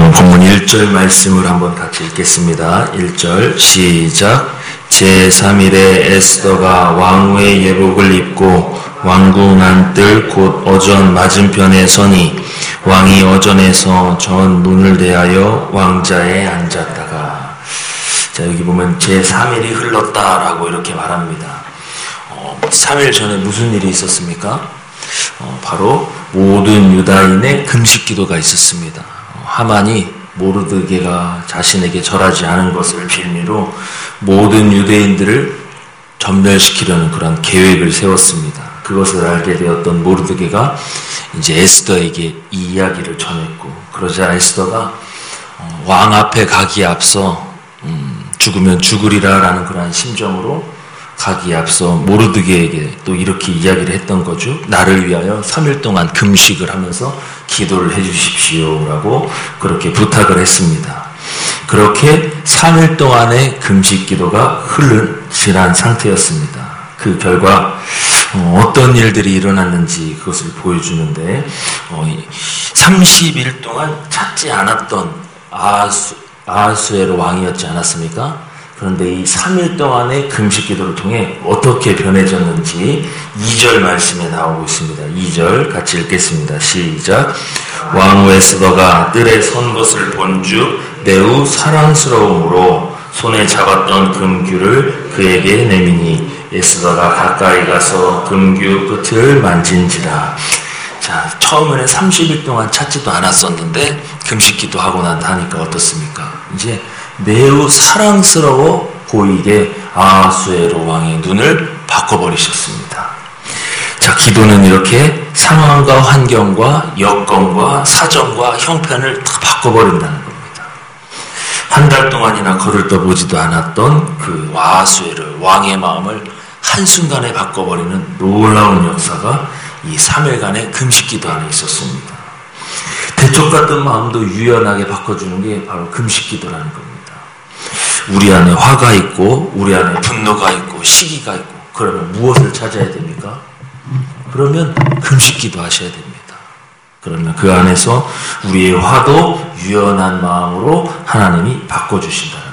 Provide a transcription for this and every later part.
본문 1절 말씀을 한번 같이 읽겠습니다. 1절 시작. 제3일에 에스더가 왕후의 예복을 입고 왕궁 안뜰 곧 어전 맞은편에 서니 왕이 어전에서 전 문을 대하여 왕자에 앉았다가. 자, 여기 보면 제3일이 흘렀다라고 이렇게 말합니다. 3일 전에 무슨 일이 있었습니까? 바로 모든 유다인의 금식 기도가 있었습니다. 하만이 모르드게가 자신에게 절하지 않은 것을 빌미로 모든 유대인들을 전멸시키려는 그런 계획을 세웠습니다. 그것을 알게 되었던 모르드게가 이제 에스더에게 이 이야기를 전했고, 그러자 에스더가 왕 앞에 가기에 앞서 죽으면 죽으리라라는 그런 심정으로 가기에 앞서 모르드게에게 또 이렇게 이야기를 했던 거죠. 나를 위하여 3일 동안 금식을 하면서 기도를 해주십시오 라고 그렇게 부탁을 했습니다. 그렇게 3일 동안의 금식 기도가 흐른 지난 상태였습니다. 그 결과 어떤 일들이 일어났는지 그것을 보여주는데, 30일 동안 찾지 않았던 아하수에로 왕이었지 않았습니까? 그런데 이 3일 동안의 금식 기도를 통해 어떻게 변해졌는지 2절 말씀에 나오고 있습니다. 2절 같이 읽겠습니다. 시작. 왕후 에스더가 뜰에 선 것을 본즉 매우 사랑스러움으로 손에 잡았던 금규를 그에게 내미니 에스더가 가까이 가서 금규 끝을 만진지라. 자, 처음에는 30일 동안 찾지도 않았었는데 금식 기도하고 나니까 어떻습니까? 이제 매우 사랑스러워 보이게 아하수에로 왕의 눈을 바꿔버리셨습니다. 자, 기도는 이렇게 상황과 환경과 여건과 사정과 형편을 다 바꿔버린다는 겁니다. 한 달 동안이나 거들떠보지도 않았던 그 아하수에로 왕의 마음을 한순간에 바꿔버리는 놀라운 역사가 이 3일간의 금식 기도 안에 있었습니다. 대쪽 같은 마음도 유연하게 바꿔주는 게 바로 금식 기도라는 겁니다. 우리 안에 화가 있고 우리 안에 분노가 있고 시기가 있고, 그러면 무엇을 찾아야 됩니까? 그러면 금식 기도하셔야 됩니다. 그러면 그 안에서 우리의 화도 유연한 마음으로 하나님이 바꿔주신다는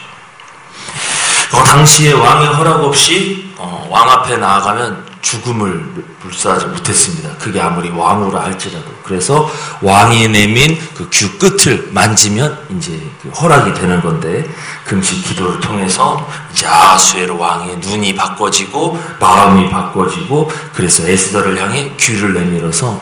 거죠. 당시에 왕의 허락 없이 왕 앞에 나아가면 죽음을 불사하지 못했습니다. 그게 아무리 왕후라 할지라도. 그래서 왕이 내민 그 규 끝을 만지면 이제 그 허락이 되는 건데, 금식 기도를 통해서 이제 아하수에로 왕의 눈이 바꿔지고 마음이 바꿔지고, 그래서 에스더를 향해 귀를 내밀어서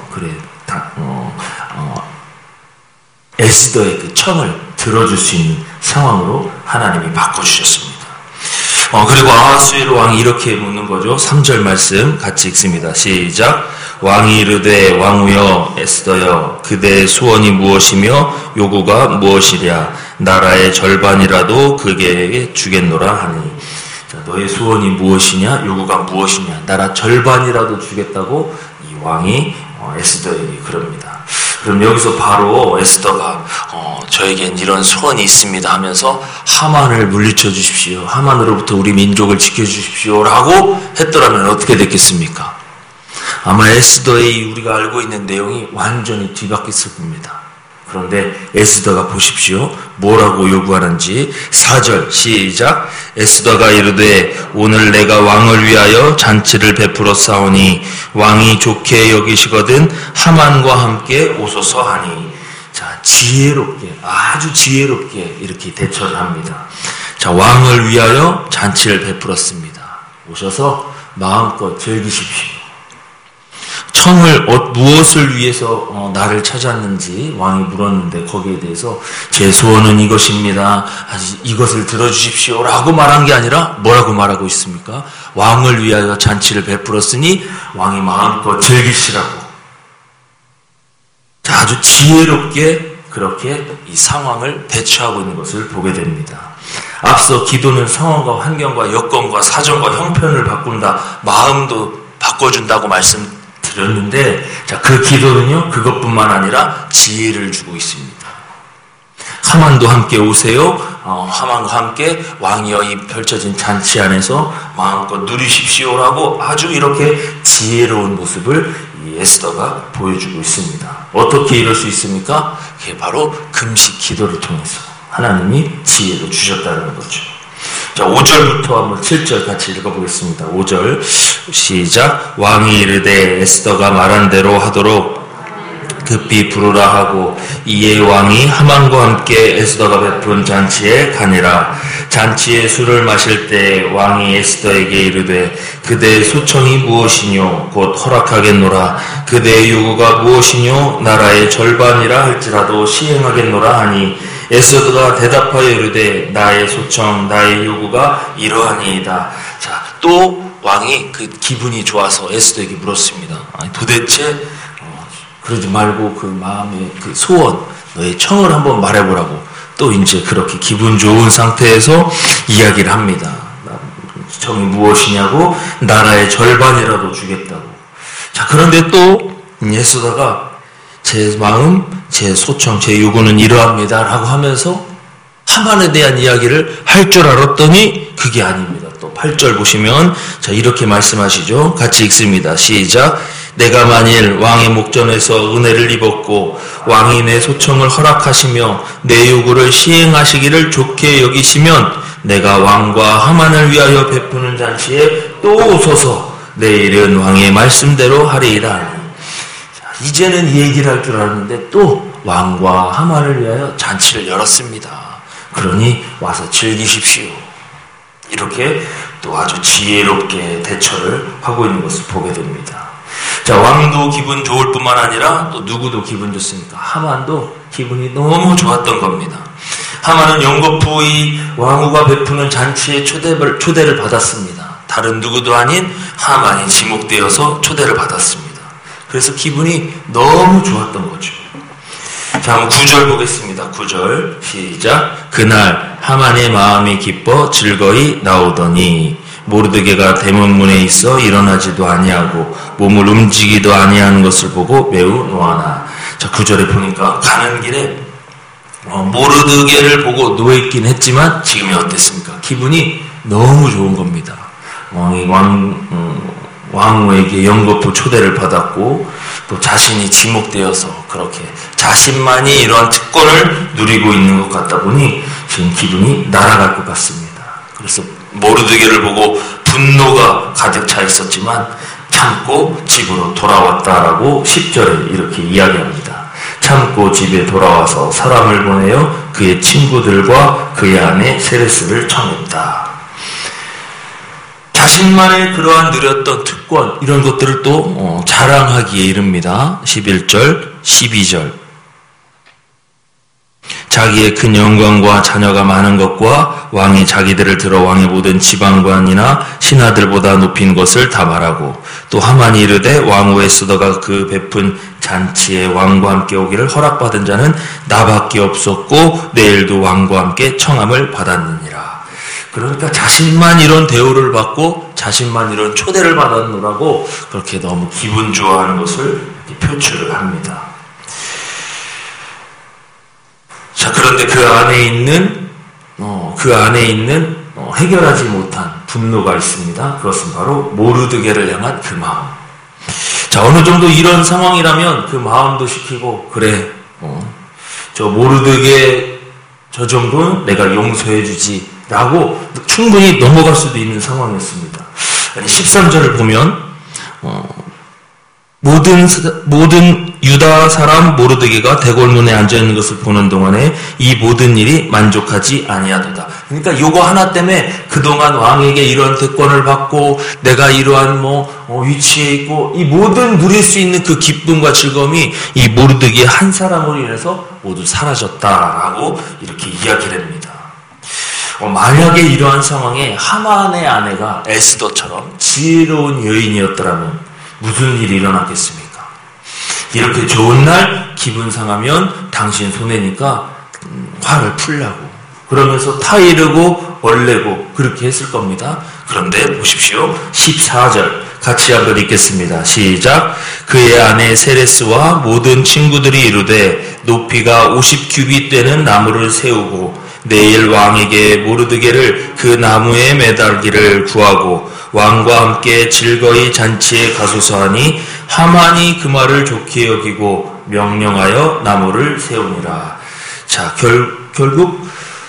에스더의 그 청을 들어줄 수 있는 상황으로 하나님이 바꿔주셨습니다. 그리고 아하수에로 왕이 이렇게 묻는 거죠. 3절 말씀 같이 읽습니다. 시작. 왕이 이르되 왕후여 에스더여 그대의 소원이 무엇이며 요구가 무엇이랴. 나라의 절반이라도 그에게 주겠노라 하니. 자, 너의 소원이 무엇이냐, 요구가 무엇이냐, 나라 절반이라도 주겠다고 이 왕이 에스더에게 그럽니다. 그럼 여기서 바로 에스더가 저에겐 이런 소원이 있습니다 하면서 하만을 물리쳐 주십시오, 하만으로부터 우리 민족을 지켜주십시오 라고 했더라면 어떻게 됐겠습니까? 아마 에스더의 우리가 알고 있는 내용이 완전히 뒤바뀌었을 겁니다. 그런데 에스더가 보십시오, 뭐라고 요구하는지. 4절 시작. 에스더가 이르되 오늘 내가 왕을 위하여 잔치를 베풀어 싸우니 왕이 좋게 여기시거든 하만과 함께 오소서 하니. 자, 지혜롭게, 아주 지혜롭게 이렇게 대처를 합니다. 자, 왕을 위하여 잔치를 베풀었습니다. 오셔서 마음껏 즐기십시오. 청을 무엇을 위해서 나를 찾았는지 왕이 물었는데, 거기에 대해서 제 소원은 이것입니다, 이것을 들어주십시오 라고 말한 게 아니라 뭐라고 말하고 있습니까? 왕을 위하여 잔치를 베풀었으니 왕이 마음껏 즐기시라고. 자, 아주 지혜롭게 그렇게 이 상황을 대처하고 있는 것을 보게 됩니다. 앞서 기도는 상황과 환경과 여건과 사정과 형편을 바꾼다, 마음도 바꿔준다고 말씀드렸는데, 자, 그 기도는요, 그것뿐만 아니라 지혜를 주고 있습니다. 하만도 함께 오세요. 하만과 함께 왕이여 이 펼쳐진 잔치 안에서 마음껏 누리십시오라고 아주 이렇게 지혜로운 모습을 이 에스더가 보여주고 있습니다. 어떻게 이럴 수 있습니까? 그게 바로 금식 기도를 통해서 하나님이 지혜를 주셨다는 거죠. 자, 5절부터 한번 7절 같이 읽어보겠습니다. 5절 시작. 왕이 이르되 에스더가 말한 대로 하도록 급히 부르라 하고 이에 왕이 하만과 함께 에스더가 베푼 잔치에 가니라. 잔치에 술을 마실 때 왕이 에스더에게 이르되 그대의 소청이 무엇이뇨 곧 허락하겠노라. 그대의 요구가 무엇이뇨 나라의 절반이라 할지라도 시행하겠노라 하니 에스더가 대답하여 이르되 나의 소청 나의 요구가 이러하니이다. 자, 또 왕이 그 기분이 좋아서 에스더에게 물었습니다. 아니, 도대체 그러지 말고 그 마음의 그 소원, 너의 청을 한번 말해보라고. 또 이제 그렇게 기분 좋은 상태에서 이야기를 합니다. 청이 무엇이냐고, 나라의 절반이라도 주겠다고. 자, 그런데 또 에스더가 제 마음, 제 소청, 제 요구는 이러합니다 라고 하면서 하만에 대한 이야기를 할 줄 알았더니 그게 아닙니다. 또 8절 보시면 자, 이렇게 말씀하시죠. 같이 읽습니다. 시작. 내가 만일 왕의 목전에서 은혜를 입었고 왕이 내 소청을 허락하시며 내 요구를 시행하시기를 좋게 여기시면 내가 왕과 하만을 위하여 베푸는 잔치에 또 오소서. 내일은 왕의 말씀대로 하리이다. 자, 이제는 이 얘기를 할 줄 알았는데 또 왕과 하만을 위하여 잔치를 열었습니다. 그러니 와서 즐기십시오. 이렇게 또 아주 지혜롭게 대처를 하고 있는 것을 보게 됩니다. 자, 왕도 기분 좋을 뿐만 아니라 또 누구도 기분 좋습니까? 하만도 기분이 너무 좋았던 겁니다. 하만은 연거푸 이 왕후가 베푸는 잔치에 초대를 받았습니다. 다른 누구도 아닌 하만이 지목되어서 초대를 받았습니다. 그래서 기분이 너무 좋았던 거죠. 자, 한번 9절 보겠습니다. 9절 시작. 그날 하만의 마음이 기뻐 즐거이 나오더니 모르드게가 대문문에 있어 일어나지도 아니하고 몸을 움직이도 아니하는 것을 보고 매우 노하나. 자, 9절에 보니까 가는 길에 모르드게를 보고 누워있긴 했지만 지금이 어땠습니까? 기분이 너무 좋은 겁니다. 왕후에게 연거푸 초대를 받았고 또 자신이 지목되어서 그렇게 자신만이 이러한 특권을 누리고 있는 것 같다 보니 지금 기분이 날아갈 것 같습니다. 그래서 모르드게를 보고 분노가 가득 차 있었지만 참고 집으로 돌아왔다라고 10절에 이렇게 이야기합니다. 참고 집에 돌아와서 사람을 보내어 그의 친구들과 그의 아내 세레스를 청했다. 자신만의 그러한 누렸던 특권 이런 것들을 또 자랑하기에 이릅니다. 11절, 12절 자기의 큰 영광과 자녀가 많은 것과 왕이 자기들을 들어 왕의 모든 지방관이나 신하들보다 높인 것을 다 말하고 또 하만이 이르되 왕후 에스더가 그 베푼 잔치에 왕과 함께 오기를 허락받은 자는 나밖에 없었고 내일도 왕과 함께 청함을 받았느니라. 그러니까 자신만 이런 대우를 받고 자신만 이런 초대를 받았노라고 그렇게 너무 기분 좋아하는 것을 표출을 합니다. 자, 그런데 그 안에 있는 해결하지 못한 분노가 있습니다. 그것은 바로 모르드게를 향한 그 마음. 자, 어느 정도 이런 상황이라면 그 마음도 시키고 그래, 저 모르드게 저 정도는 내가 용서해 주지 라고 충분히 넘어갈 수도 있는 상황이었습니다. 13절을 보면 모든 유다 사람 모르드게가 대궐문에 앉아있는 것을 보는 동안에 이 모든 일이 만족하지 아니하도다. 그러니까 요거 하나 때문에 그동안 왕에게 이런 특권을 받고 내가 이러한 위치에 있고 이 모든 누릴 수 있는 그 기쁨과 즐거움이 이 모르드게 한 사람으로 인해서 모두 사라졌다라고 이렇게 이야기를 합니다. 만약에 이러한 상황에 하만의 아내가 에스더처럼 지혜로운 여인이었더라면 무슨 일이 일어났겠습니까? 이렇게 좋은 날 기분 상하면 당신 손해니까 화를 풀라고 그러면서 타이르고 얼레고 그렇게 했을 겁니다. 그런데 보십시오. 14절 같이 한번 읽겠습니다. 시작. 그의 아내 세레스와 모든 친구들이 이르되 높이가 50규빗 되는 나무를 세우고 내일 왕에게 모르드게를 그 나무에 매달기를 구하고 왕과 함께 즐거이 잔치에 가소서 하니 하만이 그 말을 좋게 여기고 명령하여 나무를 세우니라. 자, 결국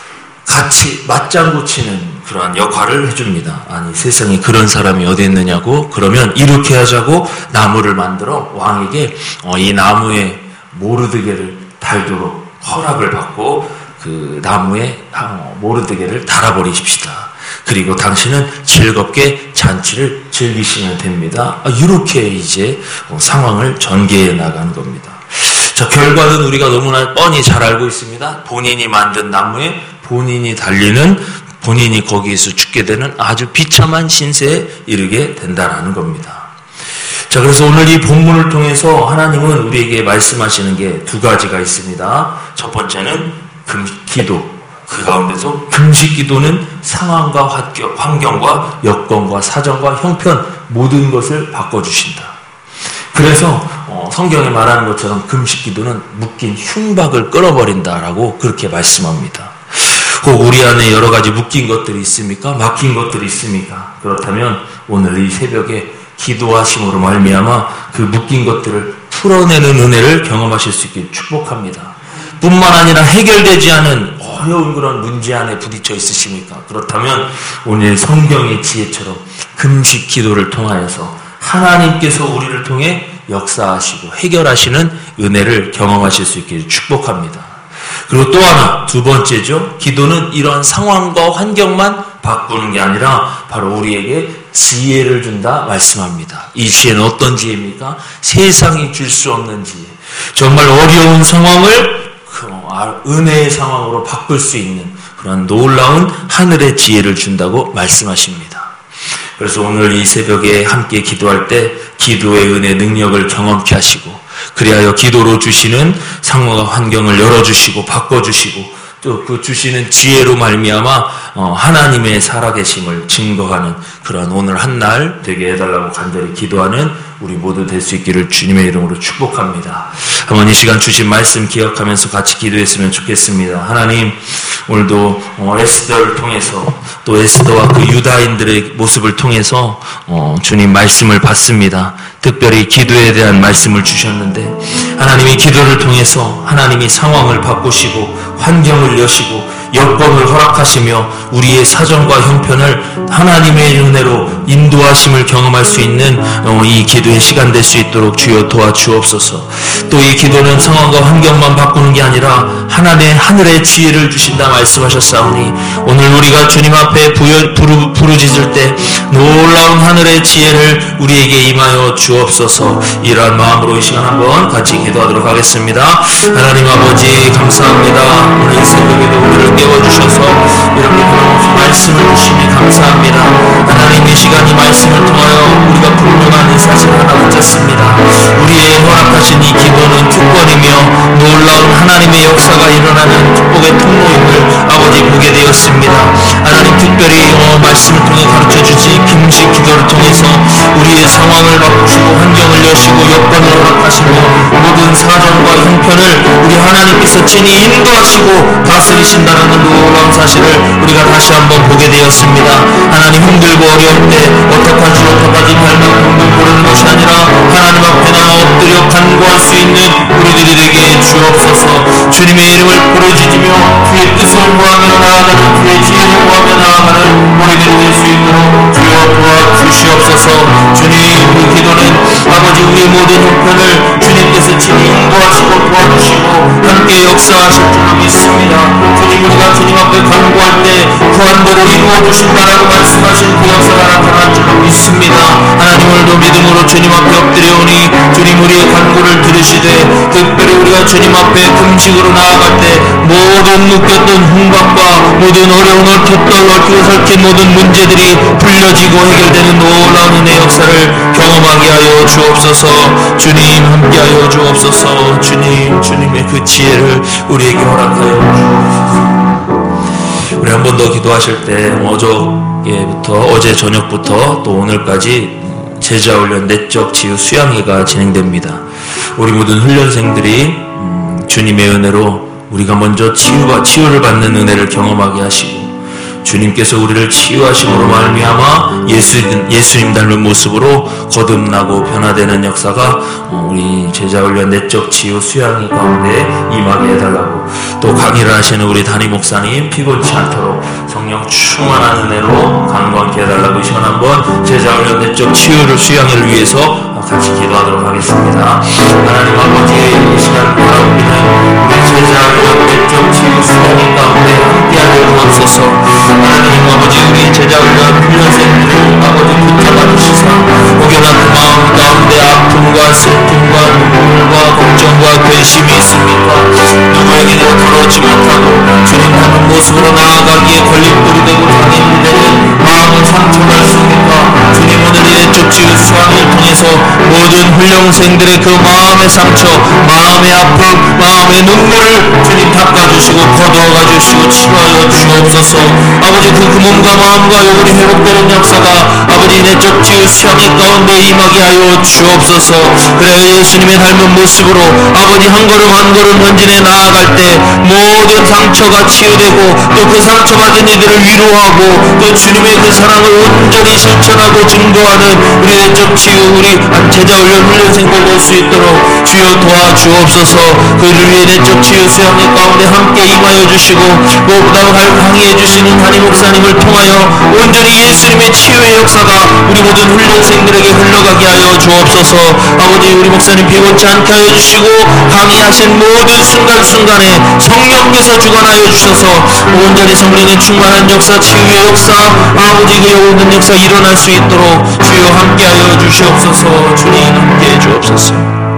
같이 맞장구 치는 그러한 역할을 해줍니다. 아니, 세상에 그런 사람이 어디 있느냐고. 그러면 이렇게 하자고 나무를 만들어 왕에게 이 나무에 모르드게를 달도록 허락을 받고 그 나무에 모르드게를 달아버리십시다. 그리고 당신은 즐겁게 잔치를 즐기시면 됩니다. 이렇게 이제 상황을 전개해 나가는 겁니다. 자, 결과는 우리가 너무나 뻔히 잘 알고 있습니다. 본인이 만든 나무에 본인이 달리는, 본인이 거기에서 죽게 되는 아주 비참한 신세에 이르게 된다라는 겁니다. 자, 그래서 오늘 이 본문을 통해서 하나님은 우리에게 말씀하시는 게 두 가지가 있습니다. 첫 번째는 기도. 그 가운데서 금식 기도는 상황과 환경과 여건과 사정과 형편 모든 것을 바꿔주신다. 그래서 성경에 말하는 것처럼 금식 기도는 묶인 흉박을 끊어버린다라고 그렇게 말씀합니다. 혹 우리 안에 여러 가지 묶인 것들이 있습니까? 막힌 것들이 있습니까? 그렇다면 오늘 이 새벽에 기도하심으로 말미암아 그 묶인 것들을 풀어내는 은혜를 경험하실 수 있길 축복합니다. 뿐만 아니라 해결되지 않은 어려운 그런 문제 안에 부딪혀 있으십니까? 그렇다면 오늘 성경의 지혜처럼 금식 기도를 통하여서 하나님께서 우리를 통해 역사하시고 해결하시는 은혜를 경험하실 수 있기를 축복합니다. 그리고 또 하나, 두 번째죠. 기도는 이런 상황과 환경만 바꾸는 게 아니라 바로 우리에게 지혜를 준다 말씀합니다. 이 지혜는 어떤 지혜입니까? 세상이 줄 수 없는 지혜. 정말 어려운 상황을 은혜의 상황으로 바꿀 수 있는 그런 놀라운 하늘의 지혜를 준다고 말씀하십니다. 그래서 오늘 이 새벽에 함께 기도할 때 기도의 은혜 능력을 경험케 하시고, 그리하여 기도로 주시는 상황과 환경을 열어주시고 바꿔주시고 또 그 주시는 지혜로 말미암아 하나님의 살아계심을 증거하는 그런 오늘 한날 되게 해달라고 간절히 기도하는 우리 모두 될 수 있기를 주님의 이름으로 축복합니다. 한번 이 시간 주신 말씀 기억하면서 같이 기도했으면 좋겠습니다. 하나님, 오늘도 에스더를 통해서 또 에스더와 그 유다인들의 모습을 통해서 주님 말씀을 받습니다. 특별히 기도에 대한 말씀을 주셨는데 하나님이 기도를 통해서 하나님이 상황을 바꾸시고 환경을 여시고 여건을 허락하시며 우리의 사정과 형편을 하나님의 은혜로 인도하심을 경험할 수 있는 이 기도의 시간 될 수 있도록 주여 도와주옵소서. 또 이 기도는 상황과 환경만 바꾸는 게 아니라 하나님의 하늘의 지혜를 주신다 말씀하셨사오니 오늘 우리가 주님 앞에 부르짖을 때 놀라운 하늘의 지혜를 우리에게 임하여 주옵소서. 이러한 마음으로 이 시간 한번 같이 기도하도록 하겠습니다. 하나님 아버지 감사합니다. 오늘 이 새벽에도 우리를 깨워주셔서 이렇게 말씀을 주시니 감사합니다. 하나님, 이 시간 이 말씀을 통하여 우리가 분명한 이 사실 하나 붙잡습니다. 우리의 허락하신 이 기도는 특권이며 놀라운 하나님의 역사가 일어나는 축복의 통로임을 아버지 보게 되었습니다. 하나님, 특별히 말씀을 통해 가르쳐주신 금식 기도를 통해서 우리의 상황을 바꾸시고 환경을 여시고 여건을 허락하시고 모든 사정과 형편을 우리 하나님께서 친히 인도하시고 다스리신다는 놀라운 사실을 우리가 다시 한번 보게 되었습니다. 하나님, 힘들고 어려울 때 어떡하지 말만 모르는 것이 아니라 하나님 앞에 나와 엎드려 간구할 수 있는 우리들이 되게 주옵소서. 주님의 이름을 부르짖으며 주의 뜻을 구하며 나아가는 주의 지혜를 구하며 나아가는 우리들이 될 수 있도록 주여 도와주시옵소서. 주님, 그 기도는 아버지 우리의 모든 형편을 주님께서 친히 인도하시고 도와주시고 함께 역사하실 줄로 믿습니다. 주님, 우리가 주님 앞에 간구할 때 구한대로 이루어 주신다라고 말씀하신 그 역사가 나타날 줄로 믿습니다. 하나님, 오늘도 믿음으로 주님 앞에 엎드려오니 주님 우리의 간구를 들으시되 특별히 우리가 주님 앞에 금식으로 나아갈 때 모든 묶였던 흉박과 모든 어려운 얽혀 설킨 모든 문제들이 풀려지고 해결되는 놀라운 은혜 역사를 경험하게 하여 주옵소서. 주님, 함께하여 주옵소서. 주님의 그 지혜를 우리에게 허락하여 주옵소서. 우리 한 번 더 기도하실 때 어제 저녁부터 또 오늘까지 제자훈련 내적 치유 수양회가 진행됩니다. 우리 모든 훈련생들이 주님의 은혜로 우리가 먼저 치유를 받는 은혜를 경험하게 하시고 주님께서 우리를 치유하심으로 말미암아 예수님 닮은 모습으로 거듭나고 변화되는 역사가 우리 제자훈련 내적 치유 수양의 가운데 임하게 해달라고, 또 강의를 하시는 우리 담임 목사님 피곤치 않도록 성령 충만한 은혜로 강건케 해달라고 이 시간 한번 제자훈련 내적 치유를 수양을 위해서 같이 기도하도록 하겠습니다. 하나님 아버지, 이 시간 바라보는 우리 제자훈련 내적 치유 수양의 가운데 함께하여 주옵소서. 하나님 아버지, 우리 제자훈련 훈련생들을 아버지 붙잡아 주시사 혹여나 그 마음 가운데 아픔과 슬픔과 눈물과 걱정과 근심이 있습니까? 누구에게도 털어오지 못하고 주님 닮은 모습으로 나아가기에 걸림돌이 되고 장애물이 되는 마음을 상처가 있습니까? 주님 오늘 이 내적 치유 수양을 통해서 모든 훈련생들의 그 마음의 상처, 마음의 아픔, 마음의 눈물을 주님 닦아주시고 거두어가 주시고 치료하여 주옵소서. 아버지 그 몸과 마음과 영혼이 회복되는 역사가 아버지 내적 치유 수양의 가운데 임하게 하여 주옵소서. 그래야 예수님의 닮은 모습으로 아버지 한 걸음 한 걸음 헌진에 나아갈 때 모든 상처가 치유되고 또 그 상처받은 이들을 위로하고 또 주님의 그 사랑을 온전히 실천하고 증거하는 우리 내적 치유 우리 제자훈련 훈련생들 될 수 있도록 주여 도와주옵소서. 그를 위해 내적 치유 수양의 가운데 함께 임하여 주시고 무엇보다 강의해 주시는 담임 목사님을 통하여 온전히 예수님의 치유의 역사가 우리 모든 훈련생들에게 흘러가게 하여 주옵소서. 아버지 우리 목사님 비곤치 않게 하여 주시고 강의하신 모든 순간순간에 성령께서 주관하여 주셔서 온전히 성령의 충만한 역사, 치유의 역사, 아버지 그 모든 역사 일어날 수 있도록 주여 함께하여 주시옵소서. 주님 함께해 주옵소서.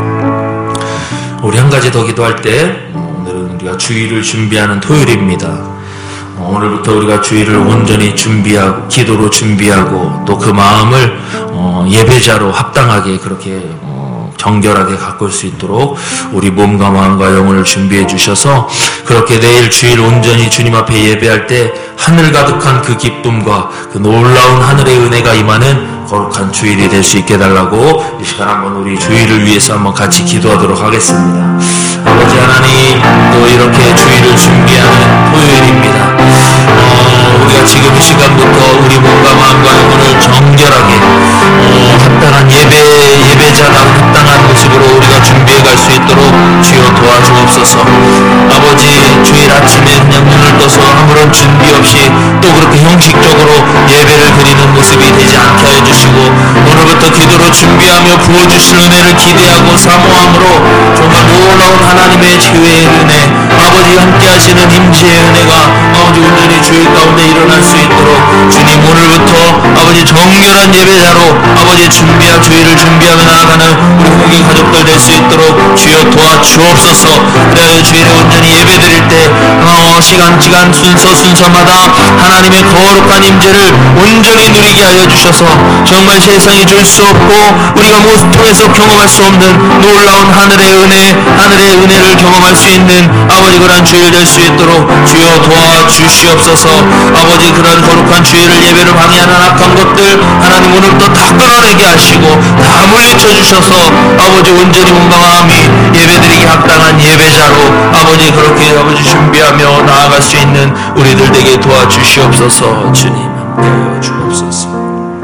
우리 한 가지 더 기도할 때, 오늘은 우리가 주일을 준비하는 토요일입니다. 오늘부터 우리가 주일을 온전히 준비하고 기도로 준비하고 또 그 마음을 예배자로 합당하게 그렇게 정결하게 가꿀 수 있도록 우리 몸과 마음과 영혼을 준비해 주셔서 그렇게 내일 주일 온전히 주님 앞에 예배할 때 하늘 가득한 그 기쁨과 그 놀라운 하늘의 은혜가 임하는 거룩한 주일이 될 수 있게 해달라고 이 시간 한번 우리 주일을 위해서 한번 같이 기도하도록 하겠습니다. 아버지 하나님, 또 이렇게 주일을 준비하는 토요일입니다. 우리가 지금 이 시간부터 우리 몸과 마음과 영혼을 정결하게 합당한 예배자랑 합당한 모습으로 우리가 준비해 갈 수 있도록 주여 도와주옵소서. 아버지 주일 아침에 그냥 눈을 떠서 아무런 준비 없이 또 그렇게 형식적으로 예배를 드리는 모습이 되지 않게 하여 주시고 오늘부터 기도로 준비하며 부어주실 은혜를 기대하고 사모함으로 정말 놀라운 하나님의 치유의 은혜, 아버지 함께 하시는 임재의 은혜가 아버지 온전히 주일 가운데 일어날 수 있도록 주님 오늘부터 아버지 정결한 예배자로 아버지 주일을 준비하며 나아가는 우리 후기 가족들 될 수 있도록 주여 도와주옵소서. 그래야 주일에 온전히 예배 드릴 때 시간 순서마다 하나님의 거룩한 임재를 온전히 누리게 하여 주셔서 정말 세상이 줄 수 없고 우리가 모습 통해서 경험할 수 없는 놀라운 하늘의 은혜를 경험할 수 있는 아버지 그런 주일 될 수 있도록 주여 도와주시옵소서. 아버지 그런 거룩한 주일을 예배를 방해하는 악한 것들 하나님 오늘도 다 끌어내게 하시고 다 물리쳐 주셔서 아버지 온전히 몸과 마음이 예배드리기 합당한 예배자로 아버지 그렇게 아버지 준비하며 나아갈 수 있는 우리들 되게 도와주시옵소서. 주님 함께하여 주옵소서.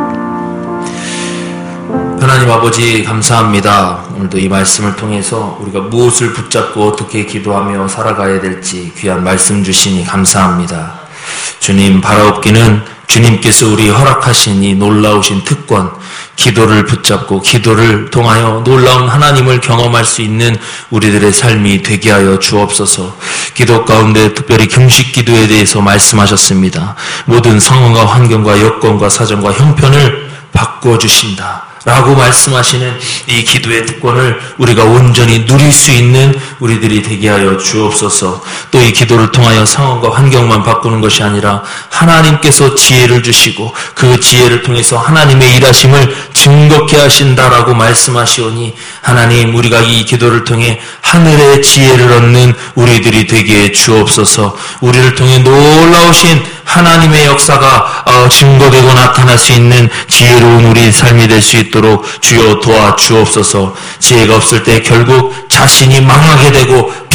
하나님 아버지 감사합니다. 오늘도 이 말씀을 통해서 우리가 무엇을 붙잡고 어떻게 기도하며 살아가야 될지 귀한 말씀 주시니 감사합니다. 주님 바라옵기는 주님께서 우리 허락하신 이 놀라우신 특권, 기도를 붙잡고 기도를 통하여 놀라운 하나님을 경험할 수 있는 우리들의 삶이 되게 하여 주옵소서. 기도 가운데 특별히 금식 기도에 대해서 말씀하셨습니다. 모든 상황과 환경과 여건과 사정과 형편을 바꾸어 주신다 라고 말씀하시는 이 기도의 특권을 우리가 온전히 누릴 수 있는 우리들이 되게 하여 주옵소서. 또 이 기도를 통하여 상황과 환경만 바꾸는 것이 아니라 하나님께서 지혜를 주시고 그 지혜를 통해서 하나님의 일하심을 증거케 하신다라고 말씀하시오니 하나님 우리가 이 기도를 통해 하늘의 지혜를 얻는 우리들이 되게 해 주옵소서. 우리를 통해 놀라우신 하나님의 역사가 증거되고 나타날 수 있는 지혜로운 우리 삶이 될 수 있도록 주여 도와주옵소서. 지혜가 없을 때 결국 자신이 망하게 되고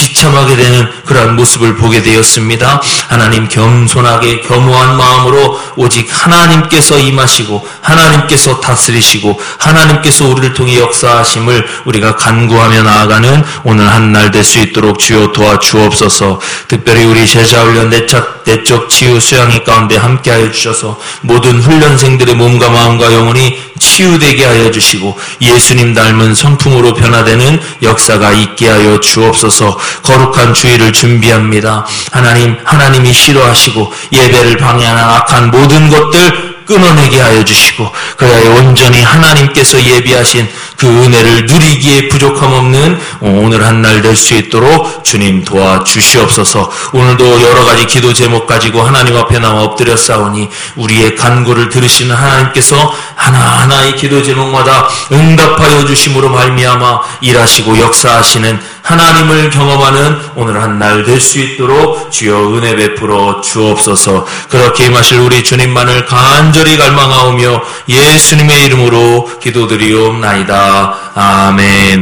비참하게 되는 그러한 모습을 보게 되었습니다. 하나님, 겸손하게 겸허한 마음으로 오직 하나님께서 임하시고 하나님께서 다스리시고 하나님께서 우리를 통해 역사하심을 우리가 간구하며 나아가는 오늘 한 날 될 수 있도록 주여 도와주옵소서. 특별히 우리 제자훈련 내적 치유 수양회 가운데 함께하여 주셔서 모든 훈련생들의 몸과 마음과 영혼이 치유되게 하여 주시고 예수님 닮은 성품으로 변화되는 역사가 있게 하여 주옵소서. 거룩한 주일을 준비합니다. 하나님이 싫어하시고 예배를 방해하는 악한 모든 것들 끊어내게 하여 주시고 그래야 온전히 하나님께서 예비하신 그 은혜를 누리기에 부족함 없는 오늘 한 날 될 수 있도록 주님 도와주시옵소서. 오늘도 여러 가지 기도 제목 가지고 하나님 앞에 나와 엎드려 싸우니 우리의 간구를 들으시는 하나님께서 하나하나의 기도 제목마다 응답하여 주심으로 말미암아 일하시고 역사하시는 하나님을 경험하는 오늘 한 날 될 수 있도록 주여 은혜 베풀어 주옵소서. 그렇게 임하실 우리 주님만을 간절히 갈망하오며 예수님의 이름으로 기도드리옵나이다. 아멘.